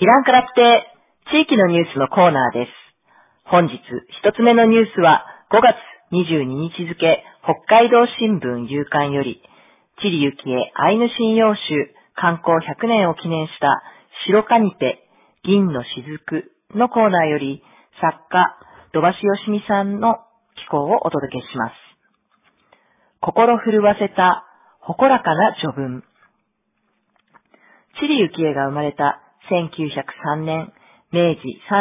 イランからって地域のニュースのコーナーです。本日一つ目のニュースは5月22日付北海道新聞夕刊より知里幸恵アイヌ神謡集刊行100年を記念した白カニペ銀の雫のコーナーより作家土橋よしみさんの寄稿をお届けします。心震わせた誇らかな序文。知里幸恵が生まれた1903年、明治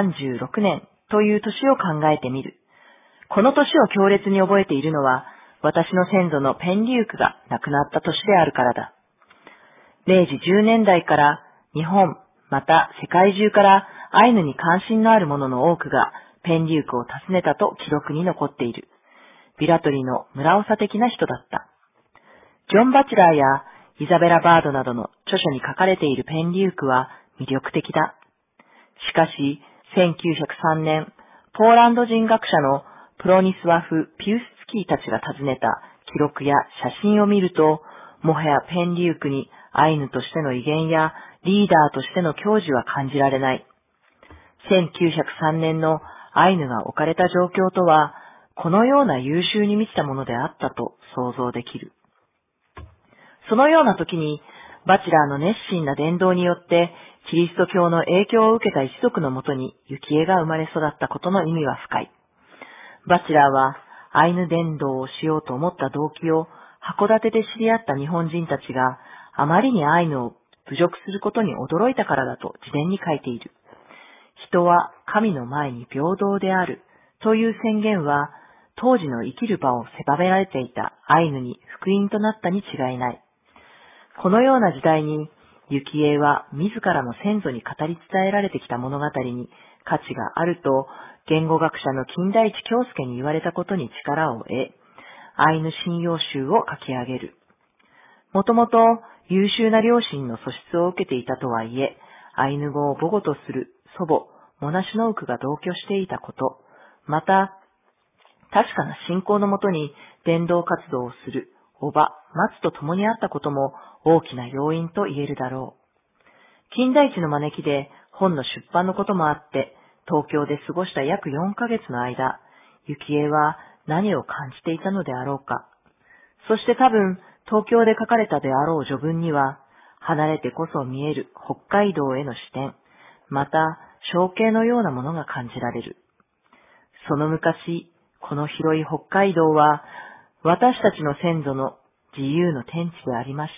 36年という年を考えてみる。この年を強烈に覚えているのは、私の先祖のペンリウクが亡くなった年であるからだ。明治10年代から日本、また世界中からアイヌに関心のある者の多くがペンリウクを訪ねたと記録に残っている。ビラトリの村長的な人だった。ジョン・バチラーやイザベラ・バードなどの著書に書かれているペンリウクは魅力的だ。しかし、1903年、ポーランド人学者のプロニスワフ・ピウスツキーたちが訪ねた記録や写真を見ると、もはやペンリウクにアイヌとしての威厳やリーダーとしての矜持は感じられない。1903年のアイヌが置かれた状況とは、このような優秀に満ちたものであったと想像できる。そのような時に、バチラーの熱心な伝道によって、キリスト教の影響を受けた一族のもとに幸恵が生まれ育ったことの意味は深い。バチラーはアイヌ伝道をしようと思った動機を函館で知り合った日本人たちがあまりにアイヌを侮辱することに驚いたからだと自伝に書いている。人は神の前に平等であるという宣言は当時の生きる場を狭められていたアイヌに福音となったに違いない。このような時代に幸恵は自らの先祖に語り伝えられてきた物語に価値があると言語学者の金田一京介に言われたことに力を得、アイヌ神謡集を書き上げる。もともと優秀な両親の素質を受けていたとはいえ、アイヌ語を母語とする祖母、モナシノウクが同居していたこと、また、確かな信仰のもとに伝道活動をする叔母、松と共にあったことも大きな要因と言えるだろう。金田一の招きで本の出版のこともあって、東京で過ごした約4ヶ月の間、幸恵は何を感じていたのであろうか。そして多分、東京で書かれたであろう序文には、離れてこそ見える北海道への視点、また、象形のようなものが感じられる。その昔、この広い北海道は、私たちの先祖の自由の天地でありました。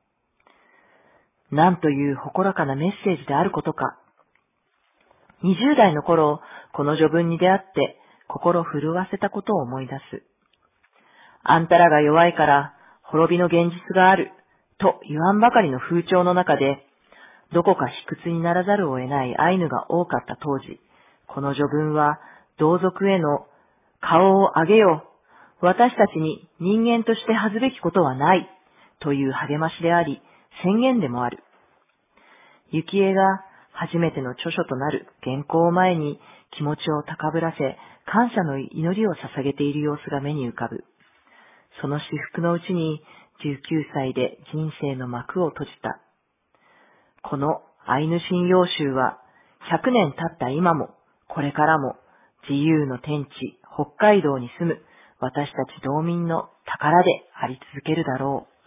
なんという誇らかなメッセージであることか。20代の頃、この序文に出会って心震わせたことを思い出す。あんたらが弱いから滅びの現実があると言わんばかりの風潮の中で、どこか卑屈にならざるを得ないアイヌが多かった当時、この序文は同族への顔を上げよう、私たちに人間として恥ずべきことはないという励ましであり、宣言でもある。幸恵が初めての著書となる原稿を前に気持ちを高ぶらせ、感謝の祈りを捧げている様子が目に浮かぶ。その至福のうちに19歳で人生の幕を閉じた。このアイヌ神謡集は100年経った今も、これからも自由の天地、北海道に住む私たち道民の宝であり続けるだろう。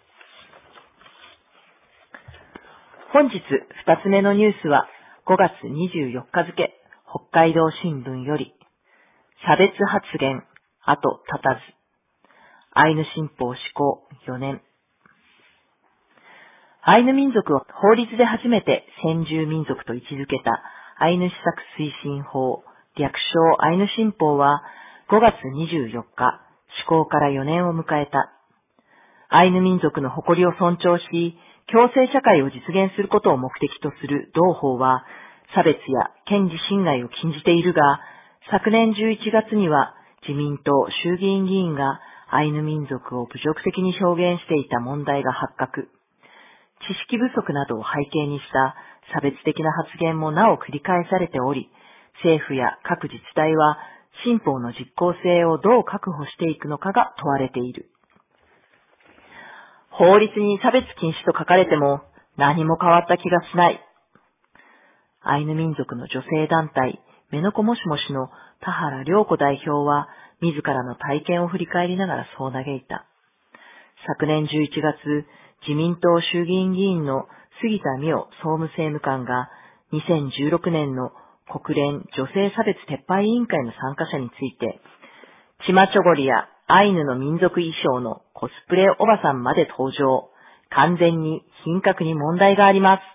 本日二つ目のニュースは5月24日付北海道新聞より差別発言後立たずアイヌ新法施行4年アイヌ民族を法律で初めて先住民族と位置づけたアイヌ施策推進法略称アイヌ新法は5月24日施行から4年を迎えた。アイヌ民族の誇りを尊重し共生社会を実現することを目的とする同法は、差別や権利侵害を禁じているが、昨年11月には自民党衆議院議員がアイヌ民族を侮辱的に表現していた問題が発覚。知識不足などを背景にした差別的な発言もなお繰り返されており、政府や各自治体は新法の実効性をどう確保していくのかが問われている。法律に差別禁止と書かれても何も変わった気がしない。 アイヌ民族の女性団体、メノコモシモシの田原良子代表は、自らの体験を振り返りながらそう嘆いた。昨年11月、自民党衆議院議員の杉田水脈総務政務官が、2016年の国連女性差別撤廃委員会の参加者について、チマチョゴリやアイヌの民族衣装のコスプレおばさんまで登場。完全に品格に問題があります。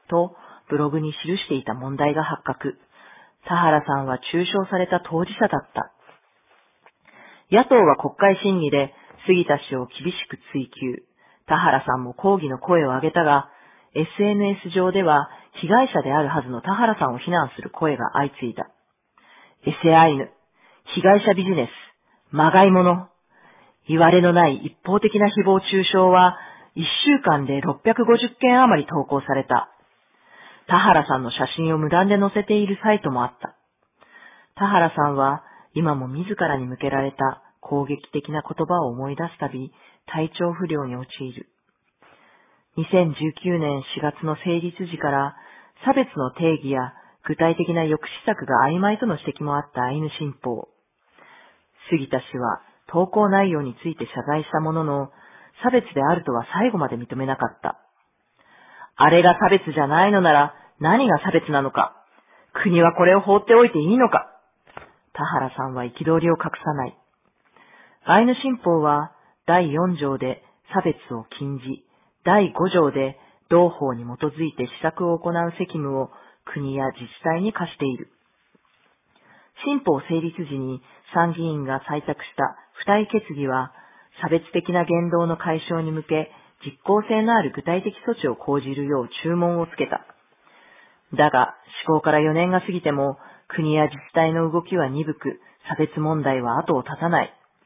と、ブログに記していた問題が発覚。田原さんは中傷された当事者だった。野党は国会審議で杉田氏を厳しく追及。田原さんも抗議の声を上げたが、SNS 上では被害者であるはずの田原さんを非難する声が相次いだ。エセアイヌ、被害者ビジネス、まがいもの。言われのない一方的な誹謗中傷は1週間で650件余り投稿された。田原さんの写真を無断で載せているサイトもあった。田原さんは今も自らに向けられた攻撃的な言葉を思い出すたび体調不良に陥る。2019年4月の成立時から差別の定義や具体的な抑止策が曖昧との指摘もあったアイヌ新報。杉田氏は投稿内容について謝罪したものの、差別であるとは最後まで認めなかった。あれが差別じゃないのなら何が差別なのか。国はこれを放っておいていいのか。田原さんは憤りを隠さない。アイヌ新報は第4条で差別を禁じ、第5条で同法に基づいて施策を行う責務を国や自治体に課している。新法成立時に参議院が採択した付帯決議は、差別的な言動の解消に向け、実効性のある具体的措置を講じるよう注文をつけた。だが、施行から4年が過ぎても、国や自治体の動きは鈍く、差別問題は後を絶たない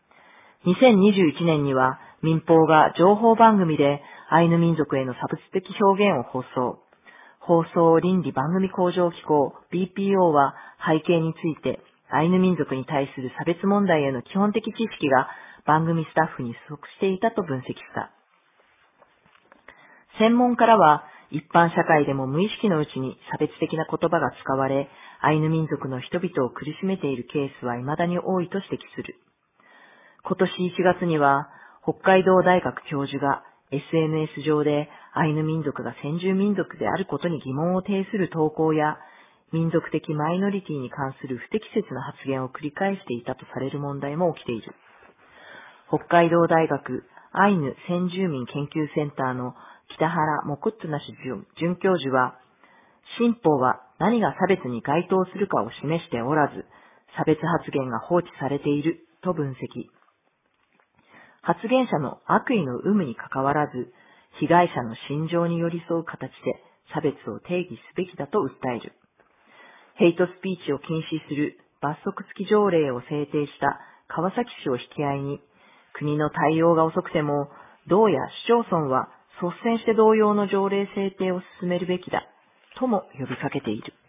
。2021年には、民放が情報番組でアイヌ民族への差別的表現を放送。放送倫理番組向上機構 BPO は背景について、アイヌ民族に対する差別問題への基本的知識が番組スタッフに不足していたと分析した。専門家らは、一般社会でも無意識のうちに差別的な言葉が使われ、アイヌ民族の人々を苦しめているケースは未だに多いと指摘する。今年1月には、北海道大学教授が SNS 上でアイヌ民族が先住民族であることに疑問を呈する投稿や、民族的マイノリティに関する不適切な発言を繰り返していたとされる問題も起きている。北海道大学アイヌ先住民研究センターの北原モクットナシ准教授は、新法は何が差別に該当するかを示しておらず、差別発言が放置されていると分析。発言者の悪意の有無にかかわらず、被害者の心情に寄り添う形で差別を定義すべきだと訴える。ヘイトスピーチを禁止する罰則付き条例を制定した川崎市を引き合いに、国の対応が遅くても、道や市町村は率先して同様の条例制定を進めるべきだ、とも呼びかけている。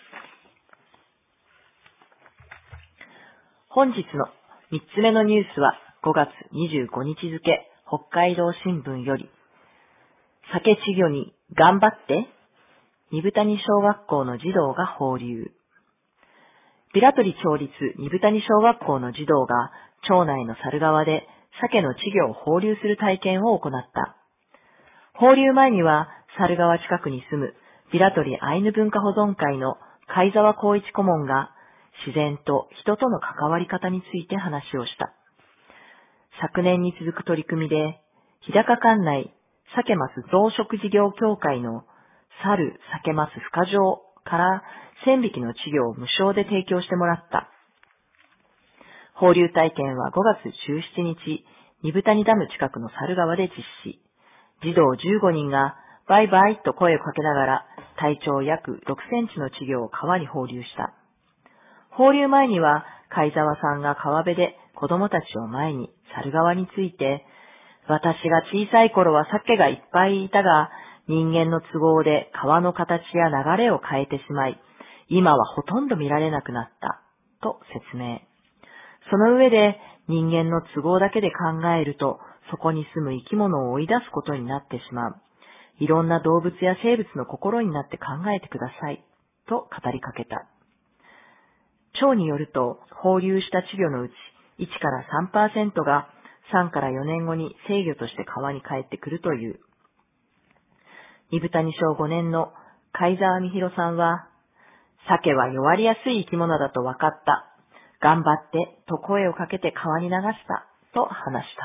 本日の3つ目のニュースは5月25日付、北海道新聞より、酒稚魚に頑張って、二部谷小学校の児童が放流。ビラトリ町立二部谷小学校の児童が町内の猿川で鮭の稚魚を放流する体験を行った。放流前には猿川近くに住むビラトリアイヌ文化保存会の貝沢光一顧問が自然と人との関わり方について話をした。昨年に続く取り組みで、日高管内鮭マス増殖事業協会の猿鮭マス孵化場から1000匹の稚魚を無償で提供してもらった。放流体験は5月17日、二部谷ダム近くの猿川で実施。児童15人がバイバイと声をかけながら体長約6センチの稚魚を川に放流した。放流前には貝沢さんが川辺で子供たちを前に猿川について、私が小さい頃は鮭がいっぱいいたが、人間の都合で川の形や流れを変えてしまい、今はほとんど見られなくなった、と説明。その上で、人間の都合だけで考えると、そこに住む生き物を追い出すことになってしまう。いろんな動物や生物の心になって考えてください、 と語りかけた。町によると、放流した稚魚のうち1から 3% が3から4年後に成魚として川に帰ってくるという。二豚二小5年の貝沢美弘さんは、鮭は弱りやすい生き物だと分かった。頑張ってと声をかけて川に流したと話した。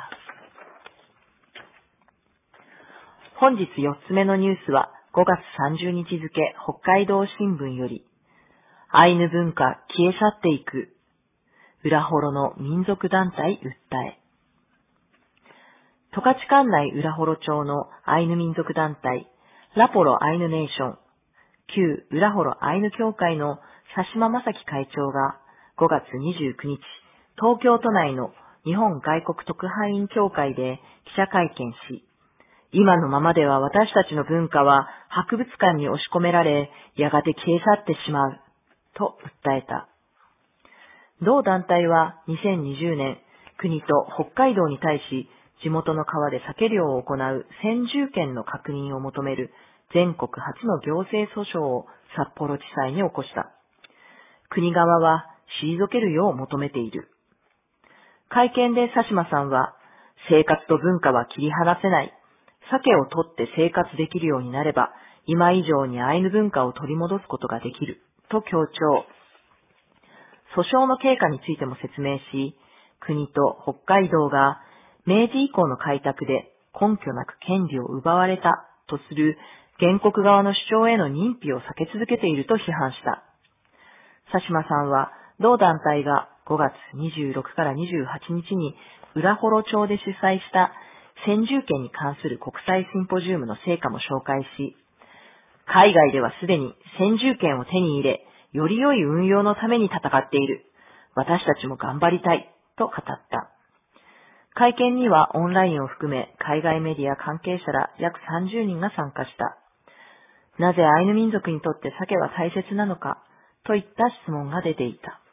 本日4つ目のニュースは5月30日付北海道新聞より、アイヌ文化消え去っていく。浦幌の民族団体訴え。十勝管内浦幌町のアイヌ民族団体、ラポロアイヌネーション、旧浦幌アイヌ協会の佐島正樹会長が5月29日、東京都内の日本外国特派員協会で記者会見し、今のままでは私たちの文化は博物館に押し込められ、やがて消え去ってしまう、と訴えた。同団体は2020年、国と北海道に対し、地元の川で鮭漁を行う先住権の確認を求める全国初の行政訴訟を札幌地裁に起こした。国側は退けるよう求めている。会見で佐島さんは、生活と文化は切り離せない。鮭を取って生活できるようになれば、今以上にアイヌ文化を取り戻すことができる、と強調。訴訟の経過についても説明し、国と北海道が明治以降の開拓で根拠なく権利を奪われたとする原告側の主張への認否を避け続けていると批判した。佐島さんは、同団体が5月26から28日に浦幌町で主催した先住権に関する国際シンポジウムの成果も紹介し、海外ではすでに先住権を手に入れ、より良い運用のために戦っている。私たちも頑張りたい、と語った。会見にはオンラインを含め海外メディア関係者ら約30人が参加した。なぜアイヌ民族にとって鮭は大切なのか、といった質問が出ていた。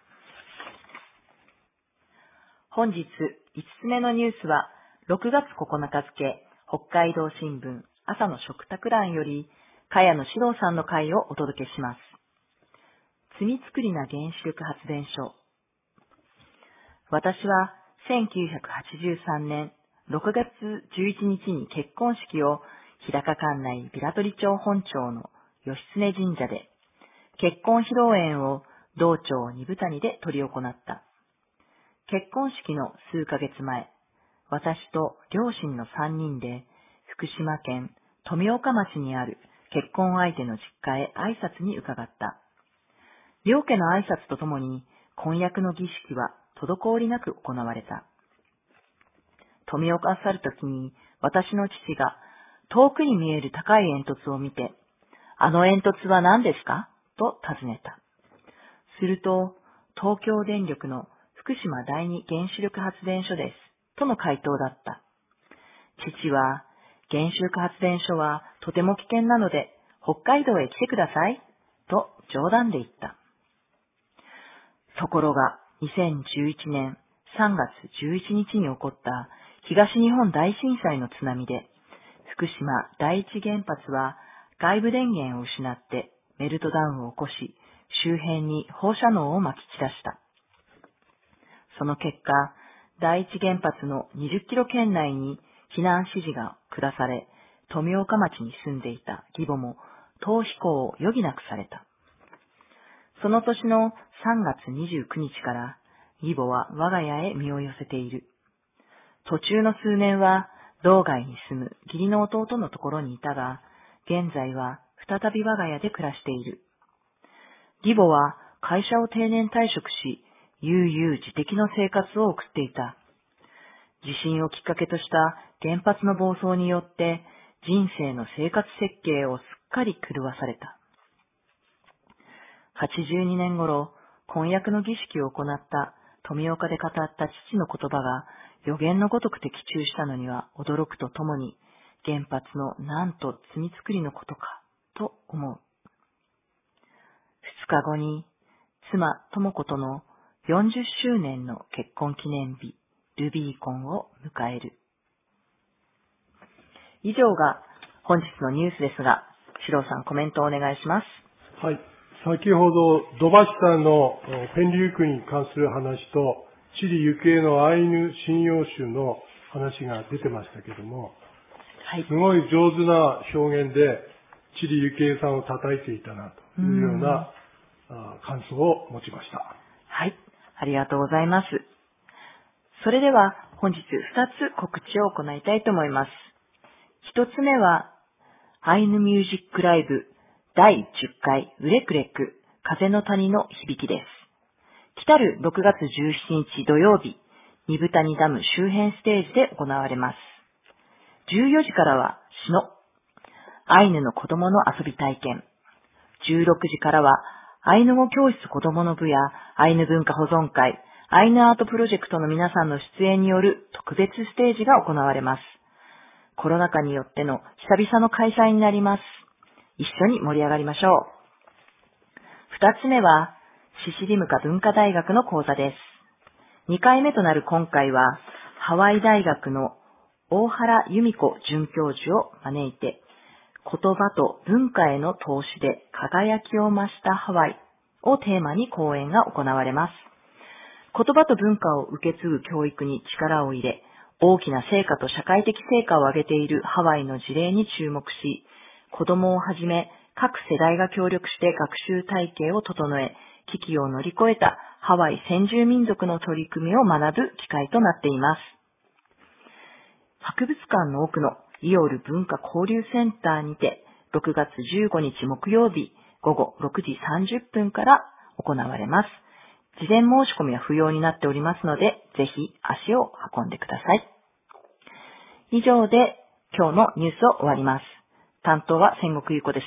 本日5つ目のニュースは6月9日付北海道新聞朝の食卓欄より茅野史郎さんの回をお届けします。罪作りな原子力発電所。私は1983年6月11日に結婚式を日高管内平取町本町の義経神社で、結婚披露宴を同町二部谷で執り行った。結婚式の数ヶ月前、私と両親の3人で福島県富岡町にある結婚相手の実家へ挨拶に伺った。両家の挨拶とともに婚約の儀式は滞りなく行われた。富岡去るときに私の父が遠くに見える高い煙突を見て、あの煙突は何ですかと尋ねた。すると、東京電力の福島第二原子力発電所です、との回答だった。父は、原子力発電所はとても危険なので、北海道へ来てください、と冗談で言った。ところが、2011年3月11日に起こった東日本大震災の津波で、福島第一原発は外部電源を失ってメルトダウンを起こし、周辺に放射能をまき散らした。その結果、第一原発の20キロ圏内に避難指示が下され、富岡町に住んでいた義母も逃避行を余儀なくされた。その年の3月29日から義母は我が家へ身を寄せている。途中の数年は道外に住む義理の弟のところにいたが、現在は再び我が家で暮らしている。義母は会社を定年退職し、悠々自適の生活を送っていた。地震をきっかけとした原発の暴走によって人生の生活設計をすっかり狂わされた。82年頃、婚約の儀式を行った富岡で語った父の言葉が予言のごとく的中したのには驚くとともに、原発のなんと罪作りのことかと思う。2日後に妻智子との40周年の結婚記念日ルビーコンを迎える。以上が本日のニュースですが、四郎さんコメントをお願いします。 はい。 先ほど土橋さんのペンリウクに関する話と、チリユケイのアイヌ神謡集の話が出てましたけども、 はい。 すごい上手な表現で、チリユケイさんを叩いていたなというような感想を持ちました。 はい。ありがとうございます。それでは本日2つ告知を行いたいと思います。1つ目は、アイヌミュージックライブ第10回ウレクレック風の谷の響きです。来たる6月17日土曜日、二部谷ダム周辺ステージで行われます。14時からはシノ、アイヌの子供の遊び体験。16時からはアイヌ語教室子供の部やアイヌ文化保存会、アイヌアートプロジェクトの皆さんの出演による特別ステージが行われます。コロナ禍によっての久々の開催になります。一緒に盛り上がりましょう。2つ目は、シシリムカ文化大学の講座です。2回目となる今回は、ハワイ大学の大原由美子准教授を招いて、言葉と文化への投資で輝きを増したハワイをテーマに講演が行われます。言葉と文化を受け継ぐ教育に力を入れ、大きな成果と社会的成果を上げているハワイの事例に注目し、子供をはじめ各世代が協力して学習体系を整え、危機を乗り越えたハワイ先住民族の取り組みを学ぶ機会となっています。博物館の奥のイオル文化交流センターにて、6月15日木曜日午後6時30分から行われます。事前申し込みは不要になっておりますので、ぜひ足を運んでください。以上で今日のニュースを終わります。担当は千石優子でした。